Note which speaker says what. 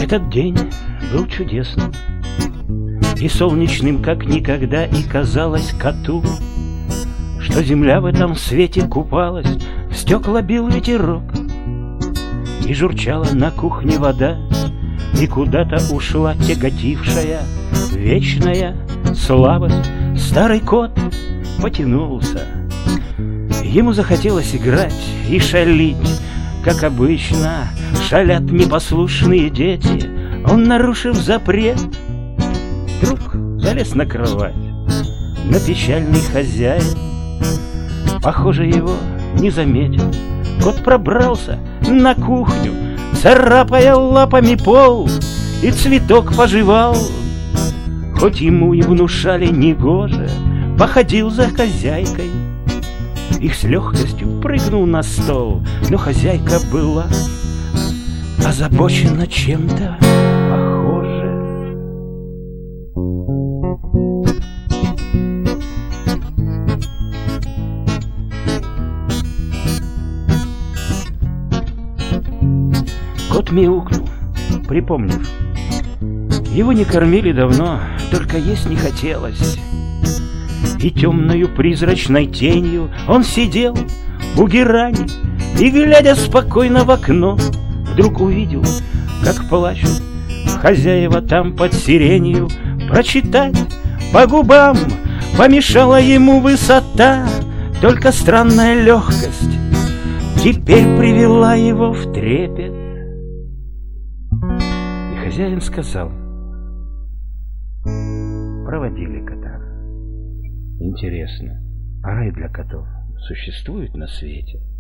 Speaker 1: Этот день был чудесным и солнечным, как никогда, и казалось коту, что земля в этом свете купалась, в стекла бил ветерок, и журчала на кухне вода, и куда-то ушла тяготившая вечная слабость. Старый кот потянулся, ему захотелось играть и шалить, как обычно шалят непослушные дети. Он, нарушив запрет, вдруг залез на кровать, но печальный хозяин, похоже, его не заметил. Кот пробрался на кухню, царапая лапами пол, и цветок пожевал. Хоть ему и внушали негоже, походил за хозяйкой, их с легкостью прыгнул на стол, но хозяйка была озабочена чем-то похоже. Кот мяукнул, припомнив, его не кормили давно, только есть не хотелось. И темною призрачной тенью он сидел у герани, и, глядя спокойно в окно, вдруг увидел, как плачут хозяева там под сиренью. Прочитать по губам помешала ему высота, только странная легкость теперь привела его в трепет. И хозяин сказал: проводили кота. Интересно, а рай для котов существует на свете?